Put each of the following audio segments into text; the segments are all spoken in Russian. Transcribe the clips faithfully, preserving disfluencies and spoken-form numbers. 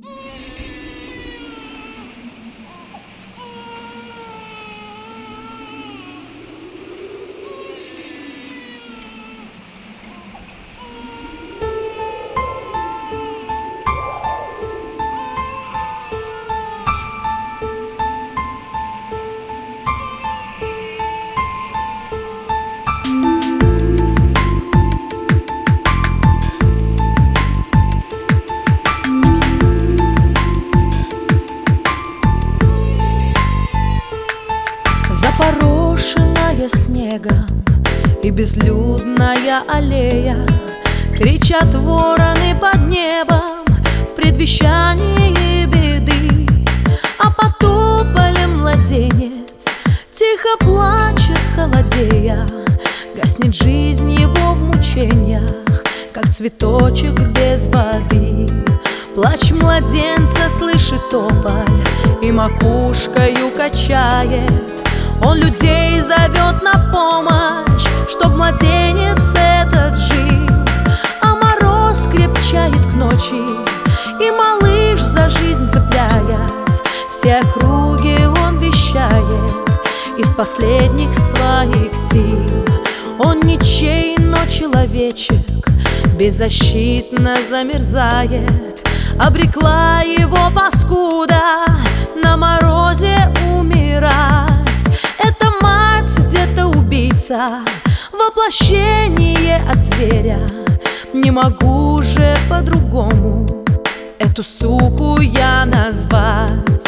Запорошенная снегом и безлюдная аллея, кричат вороны под небом в предвещании беды. А под тополем младенец тихо плачет, холодея. Гаснет жизнь его в мучениях, как цветочек без воды. Плач младенца слышит тополь и макушкою качает. Он людей зовет на помощь, чтоб младенец этот жил. А мороз крепчает к ночи, и малыш за жизнь цепляясь, все округи он вещает из последних своих сил. Он ничей, но человечек беззащитно замерзает. Обрекла его паскуда на морозе умирать. Это мать где-то убийца, воплощение от зверя. Не могу же по-другому эту суку я назвать.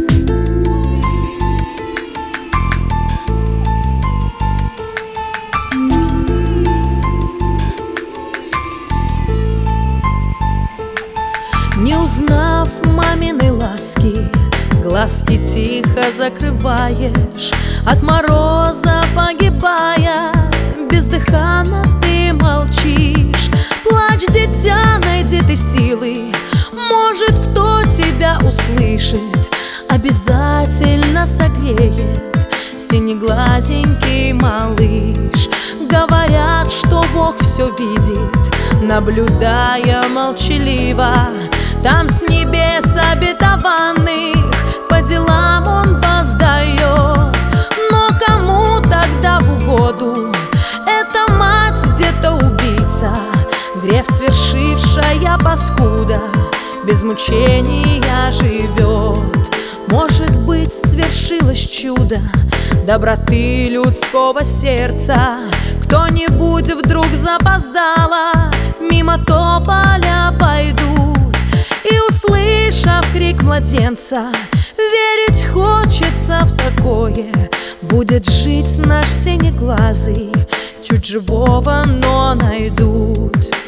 Не узнав маминой ласки, глазки тихо закрываешь. От мороза погибая, бездыханно ты молчишь. Плачь, дитя, найди ты силы, может, кто тебя услышит. Обязательно согреет синеглазенький малыш. Говорят, что Бог все видит, наблюдая молчаливо. Там с небес обетованных по делам он воздает. Но кому тогда в угоду эта мать где-то убийца? Грех свершившая паскуда без мучения живет. Может быть, свершилось чудо доброты людского сердца. Кто-нибудь вдруг запоздало мимо тополя пойдут, и, услышав крик младенца, верить хочется в такое. Будет жить наш синеглазый, чуть живого, но найдут.